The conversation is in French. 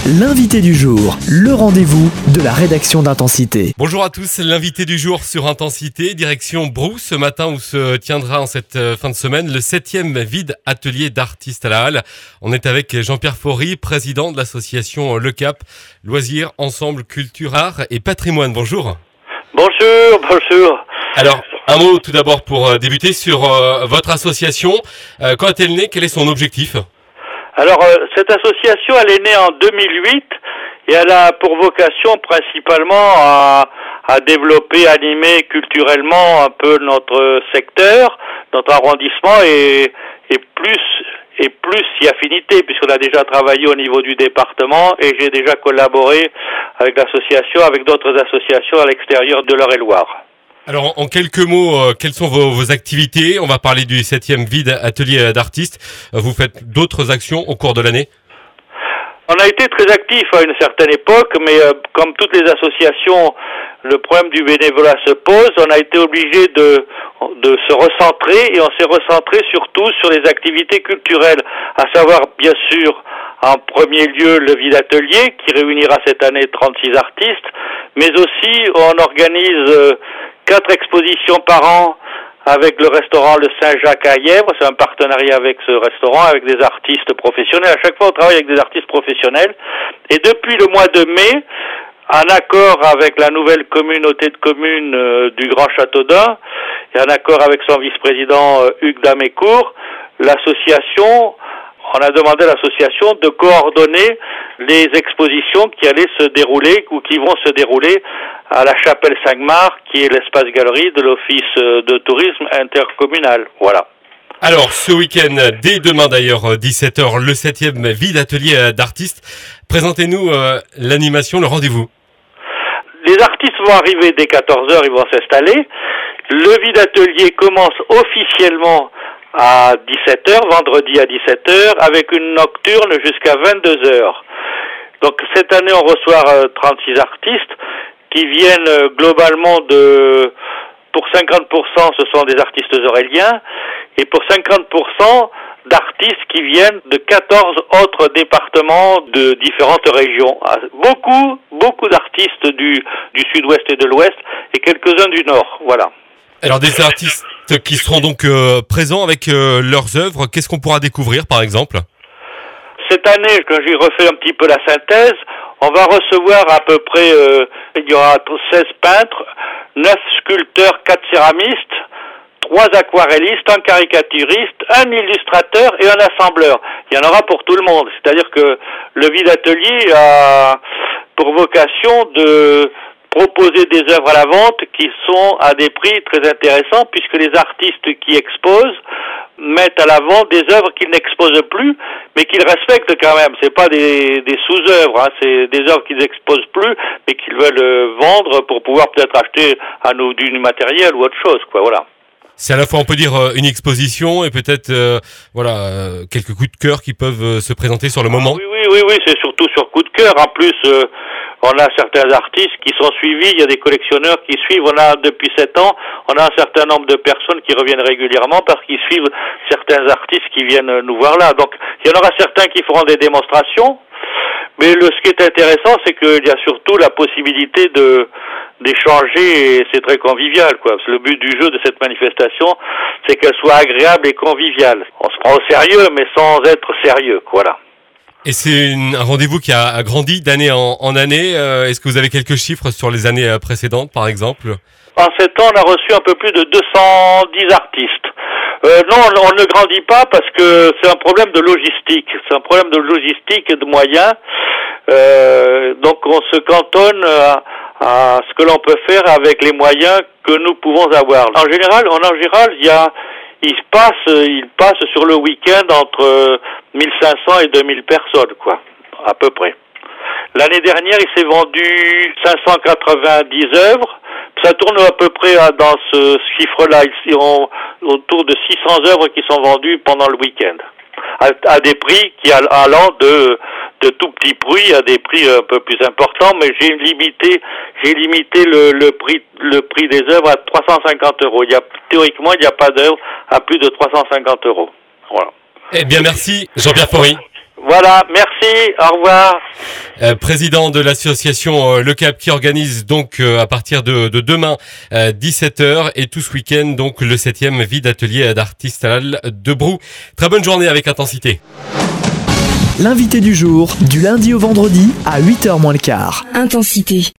L'invité du jour, le rendez-vous de la rédaction d'Intensité. Bonjour à tous, l'invité du jour sur Intensité, direction Brou, ce matin où se tiendra en cette fin de semaine le 7e vide atelier d'artistes à la Halle. On est avec Jean-Pierre Faury, président de l'association Le Cap, Loisirs, Ensemble, Culture, Art et Patrimoine. Bonjour. Bonjour. Alors, un mot tout d'abord pour débuter sur votre association. Quand est-elle née? Quel est son objectif? Alors, cette association, elle est née en 2008 et elle a pour vocation principalement à développer, animer culturellement un peu notre secteur, notre arrondissement et plus si affinité, puisqu'on a déjà travaillé au niveau du département et j'ai déjà collaboré avec l'association, avec d'autres associations à l'extérieur de l'Eure-et-Loire. Alors, en quelques mots, quelles sont vos activités? On va parler du 7e vide atelier d'artistes. Vous faites d'autres actions au cours de l'année? On a été très actifs à une certaine époque, mais comme toutes les associations, le problème du bénévolat se pose. On a été obligé de se recentrer et on s'est recentré surtout sur les activités culturelles, à savoir bien sûr en premier lieu le vide atelier qui réunira cette année 36 artistes, mais aussi on organise 4 expositions par an avec le restaurant Le Saint-Jacques à Yèvre. C'est un partenariat avec ce restaurant, avec des artistes professionnels. À chaque fois, on travaille avec des artistes professionnels. Et depuis le mois de mai, en accord avec la nouvelle communauté de communes du Grand Châteaudun, et en accord avec son vice-président Hugues Damécourt, on a demandé à l'association de coordonner les expositions qui allaient se dérouler ou qui vont se dérouler à la Chapelle Cinq-Mars, qui est l'espace galerie de l'Office de tourisme intercommunal. Voilà. Alors, ce week-end, dès demain d'ailleurs, 17h, le 7e vide atelier d'artistes. Présentez-nous l'animation, le rendez-vous. Les artistes vont arriver dès 14h, ils vont s'installer. Le vide atelier commence officiellement à 17h, vendredi à 17h, avec une nocturne jusqu'à 22h. Donc cette année, on reçoit 36 artistes qui viennent globalement pour 50%, ce sont des artistes auréliens, et pour 50% d'artistes qui viennent de 14 autres départements de différentes régions. Beaucoup d'artistes du sud-ouest et de l'ouest, et quelques-uns du nord, voilà. Alors des artistes qui seront donc présents avec leurs œuvres, qu'est-ce qu'on pourra découvrir par exemple? Cette année, quand j'ai refait un petit peu la synthèse, on va recevoir à peu près, il y aura 16 peintres, 9 sculpteurs, 4 céramistes, 3 aquarellistes, un caricaturiste, un illustrateur et un assembleur. Il y en aura pour tout le monde. C'est-à-dire que le vide atelier a pour vocation de proposer des œuvres à la vente qui sont à des prix très intéressants puisque les artistes qui exposent mettent à la vente des œuvres qu'ils n'exposent plus mais qu'ils respectent quand même. C'est pas des sous-œuvres, hein. C'est des œuvres qu'ils n'exposent plus mais qu'ils veulent vendre pour pouvoir peut-être acheter à nous du matériel ou autre chose, quoi, voilà. C'est à la fois, on peut dire, une exposition et peut-être quelques coups de cœur qui peuvent se présenter sur le moment. Oui, c'est surtout sur coup de cœur. En plus, on a certains artistes qui sont suivis, il y a des collectionneurs qui suivent. On a depuis 7 ans, on a un certain nombre de personnes qui reviennent régulièrement parce qu'ils suivent certains artistes qui viennent nous voir là. Donc, il y en aura certains qui feront des démonstrations. Mais ce qui est intéressant, c'est qu'il y a surtout la possibilité d'échanger et c'est très convivial, quoi. Parce que le but du jeu de cette manifestation, c'est qu'elle soit agréable et conviviale. On se prend au sérieux, mais sans être sérieux, voilà. Et c'est un rendez-vous qui a grandi d'année en année. Est-ce que vous avez quelques chiffres sur les années précédentes, par exemple? En 7 ans, on a reçu un peu plus de 210 artistes. Non, on ne grandit pas parce que c'est un problème de logistique. C'est un problème de logistique et de moyens. Donc on se cantonne à ce que l'on peut faire avec les moyens que nous pouvons avoir. En général, il passe sur le week-end entre 1500 et 2000 personnes, quoi, à peu près. L'année dernière, il s'est vendu 590 œuvres. Ça tourne à peu près dans ce chiffre-là. Ils ont autour de 600 œuvres qui sont vendues pendant le week-end. À des prix qui allant de tout petits prix à des prix un peu plus importants, mais j'ai limité le prix des œuvres à 350 euros. Théoriquement, il n'y a pas d'œuvre à plus de 350 euros. Voilà. Eh bien, merci, Jean-Pierre Faury. Voilà, merci, au revoir. Président de l'association Le Cap qui organise donc à partir de demain 17h et tout ce week-end donc le 7e vide atelier d'artistes halal de Brou. Très bonne journée avec Intensité. L'invité du jour, du lundi au vendredi à 8h moins le quart. Intensité.